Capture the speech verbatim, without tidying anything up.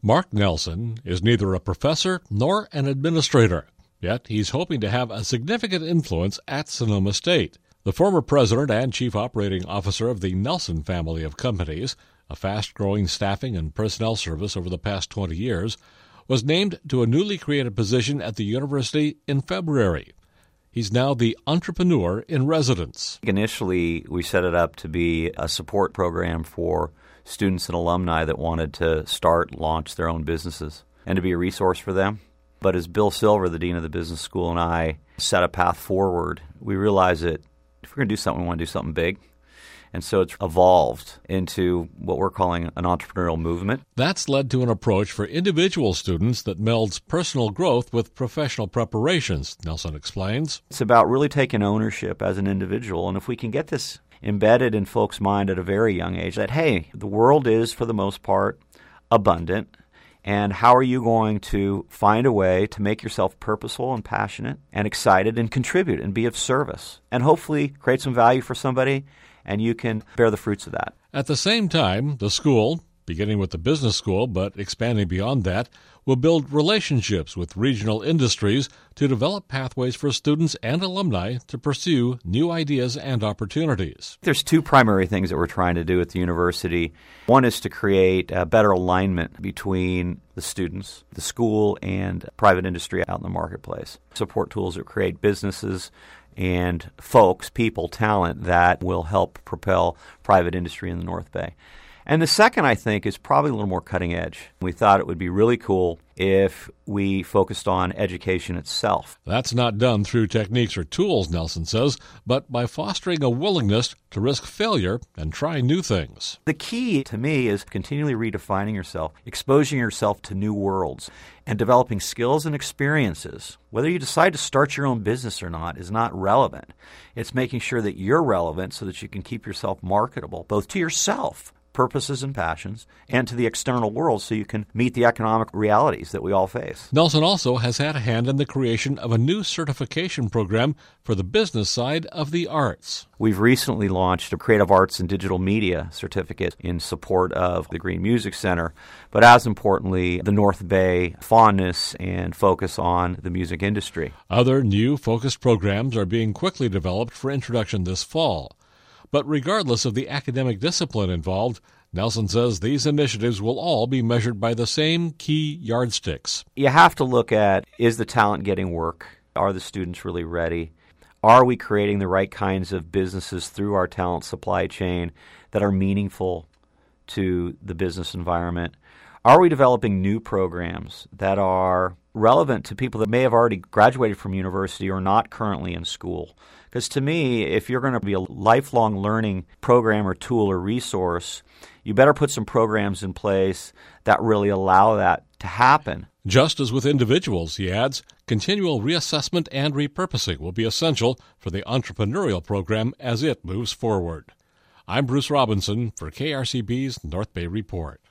Mark Nelson is neither a professor nor an administrator, yet he's hoping to have a significant influence at Sonoma State. The former president and chief operating officer of the Nelson family of companies, a fast-growing staffing and personnel service over the past twenty years, was named to a newly created position at the university in February. He's now the entrepreneur in residence. Initially, we set it up to be a support program for students and alumni that wanted to start, launch their own businesses, and to be a resource for them. But as Bill Silver, the dean of the business school, and I set a path forward, we realized that if we're going to do something, we want to do something big. And so it's evolved into what we're calling an entrepreneurial movement. That's led to an approach for individual students that melds personal growth with professional preparations, Nelson explains. It's about really taking ownership as an individual. And if we can get this embedded in folks' mind at a very young age, that, hey, the world is, for the most part, abundant. And how are you going to find a way to make yourself purposeful and passionate and excited and contribute and be of service and hopefully create some value for somebody, and you can bear the fruits of that. At the same time, the school, beginning with the business school but expanding beyond that, will build relationships with regional industries to develop pathways for students and alumni to pursue new ideas and opportunities. There's two primary things that we're trying to do at the university. One is to create a better alignment between the students, the school, and private industry out in the marketplace. Support tools that create businesses and folks, people, talent that will help propel private industry in the North Bay. And the second, I think, is probably a little more cutting edge. We thought it would be really cool if we focused on education itself. That's not done through techniques or tools, Nelson says, but by fostering a willingness to risk failure and try new things. The key to me is continually redefining yourself, exposing yourself to new worlds, and developing skills and experiences. Whether you decide to start your own business or not is not relevant. It's making sure that you're relevant so that you can keep yourself marketable, both to yourself, purposes and passions, and to the external world so you can meet the economic realities that we all face. Nelson also has had a hand in the creation of a new certification program for the business side of the arts. We've recently launched a Creative Arts and Digital Media certificate in support of the Green Music Center, but as importantly, the North Bay fondness and focus on the music industry. Other new focused programs are being quickly developed for introduction this fall. But regardless of the academic discipline involved, Nelson says these initiatives will all be measured by the same key yardsticks. You have to look at, is the talent getting work? Are the students really ready? Are we creating the right kinds of businesses through our talent supply chain that are meaningful to the business environment? Are we developing new programs that are relevant to people that may have already graduated from university or not currently in school? Because to me, if you're going to be a lifelong learning program or tool or resource, you better put some programs in place that really allow that to happen. Just as with individuals, he adds, continual reassessment and repurposing will be essential for the entrepreneurial program as it moves forward. I'm Bruce Robinson for K R C B's North Bay Report.